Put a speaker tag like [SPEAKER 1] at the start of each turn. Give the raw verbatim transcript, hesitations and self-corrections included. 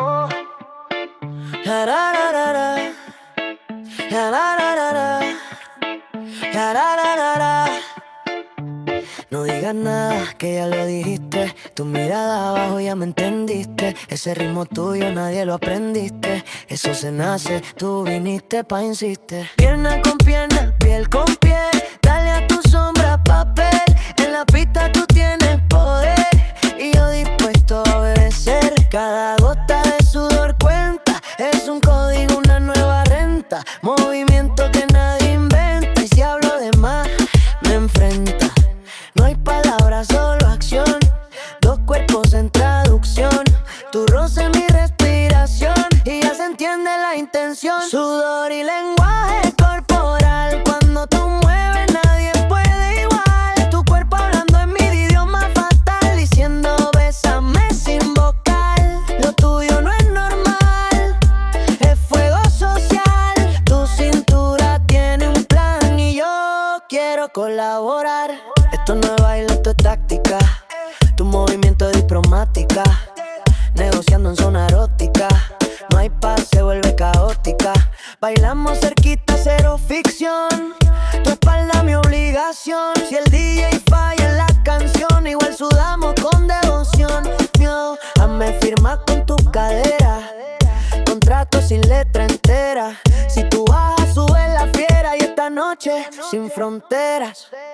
[SPEAKER 1] La, la, la, la, la. La, la, la, la, la. La, la, la, la, la. No digas nada, que ya lo dijiste. Tu mirada abajo ya me entendiste. Ese ritmo tuyo nadie lo aprendiste. Eso se nace, tú viniste pa' insistir. Pierna con pierna, piel con piel. Dale a tu sombra papel. En la pista tú tienes poder y yo dispuesto a obedecer. Cada gota de sudor cuenta. Es un código, una nueva renta. Movimiento que nadie inventa. Y si hablo de más, me enfrenta. No hay palabras, solo acción. Dos cuerpos en traducción. Tu roce, mi respiración. Y ya se entiende la intención. Sudor y lenguaje corporal. Cuando tú mueves nadie puede igual. Tu cuerpo hablando en mi idioma fatal. Diciendo bésame sin vocal. Lo tuyo no es normal, es fuego social. Tu cintura tiene un plan y yo quiero colaborar. Esto no es baile, esto es táctica. Tu movimiento es diplomática. Negociando en zona erótica. No hay paz, se vuelve caótica. Bailamos cerquita, cero ficción. Tu espalda mi obligación. Si el D J falla en la canción, igual sudamos con devoción. Miedo, hazme firmar con tu cadera. Contrato sin letra entera. Si tú bajas, sube la fiera. Y esta noche sin fronteras.